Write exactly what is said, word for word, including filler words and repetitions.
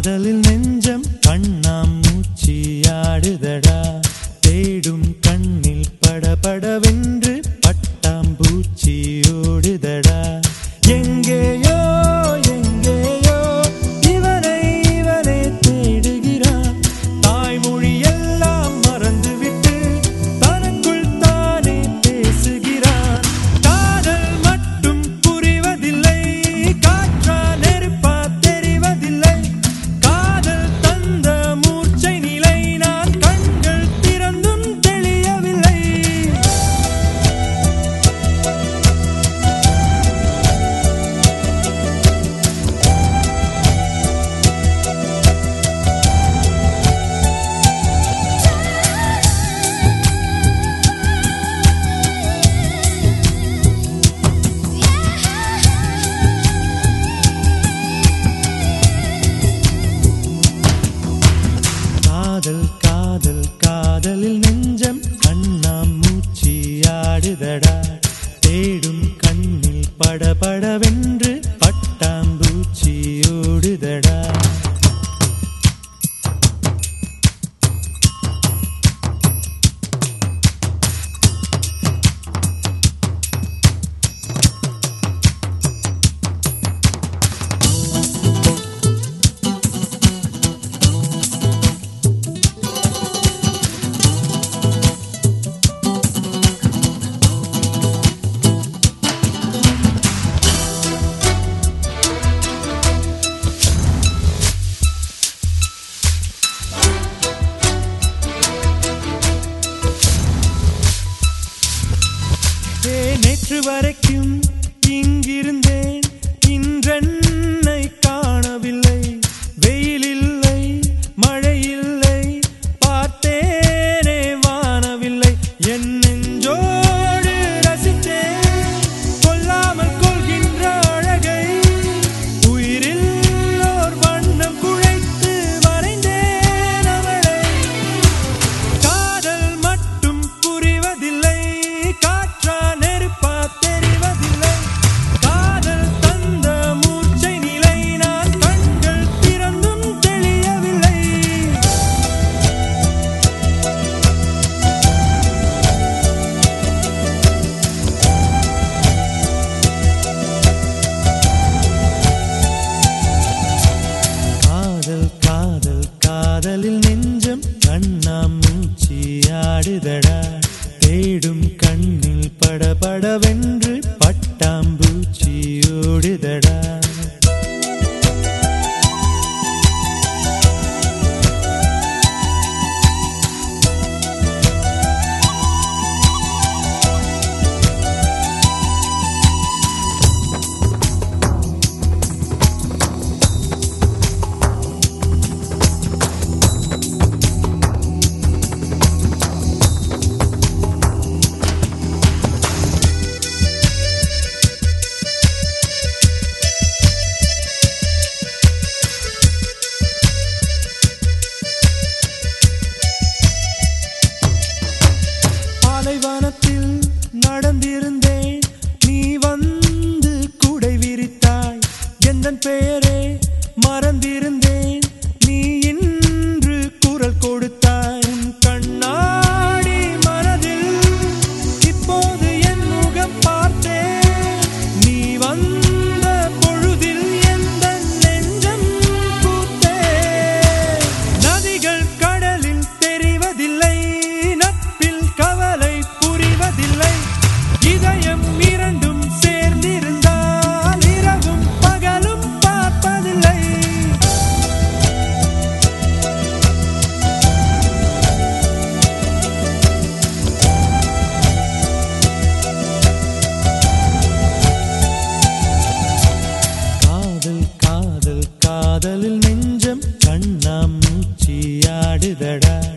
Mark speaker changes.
Speaker 1: காதலில் நெஞ்சம் கண்ணாம் மூச்சியாடுதடா தேடும் கண்ணில் படபடவென்று பட்டாம்பூச்சி ஓடுதடா எங்கேயோ எங்கேயோ இவனை இவனை தேடுகிறான் தாய்மொழி எல்லாம் மறந்துவிட்டு தனக்குள் தானே பேசுகிறான் காதல் மட்டும் புரிவதில்லை காற்றா நெருப்பா தெரிவதில்லை காதல் தந்த மூர்ச்சை நிலை நான் கண்கள் திறந்தும் தெளியவில்லை காதல் காதல் காதலில் நெஞ்சம் கண்ணாம் மூச்சியாடுதடா தேடும் கண்ணில் படபடவென்று பட்டாம்பூச்சி ஓடுதடா நேற்று வரைக்கும் இங்கிருந்தேன் இன்றென்னை காணவில்லை வெயில் இல்லை மழை இல்லை பார்த்தேனே வானவில்லை என் நெஞ்சோடு ரசித்தேன் கொல்லாமல் கொள்கின்ற அழகை உயிரில் ஓர் வண்ணம் குழைத்து மறைந்தேன் அவளை காதல் மட்டும் புரிவதில்லை காற்றா நெருப்பா தெரிவதில்லை காதல் தந்த மூர்ச்சை நிலை நான் கண்கள் திறந்தும் தெளியவில்லை காதல் காதல் காதலில் நெஞ்சம் கண்ணாம் மூச்சியாடுதடா தேடும் கண்ணில் படபடவென்று பட்டாம்பூச்சி ஓடுதடா பாலைவனத்தில் நடந்திருந்தேன் நீ வந்து குடை விரித்தாய் எந்தன் பெயரே மறந்திருந்தேன் நீ இன்று குரல் கொடுத்தாய் உன் கண்ணாடி மனதில் இப்போது என் முகம் பார்த்தேன் நீ வந்த பொழுதில் எந்தன் நெஞ்சம் பூத்தேன் நதிகள் கடலில் தெரிவதில்லை நட்பில் கவலை புரிவதில்லை இதயம் இரண்டும் சேர்ந்திருந்தால் இரவும் பகலும் பார்ப்பதில்லை காதல் காதல் காதலில் நெஞ்சம் கண்ணாம் மூச்சியாடுதடா